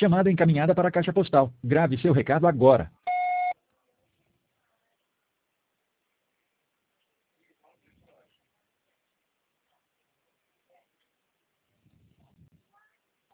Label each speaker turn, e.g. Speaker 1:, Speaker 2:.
Speaker 1: Chamada encaminhada para a caixa postal. Grave seu recado agora.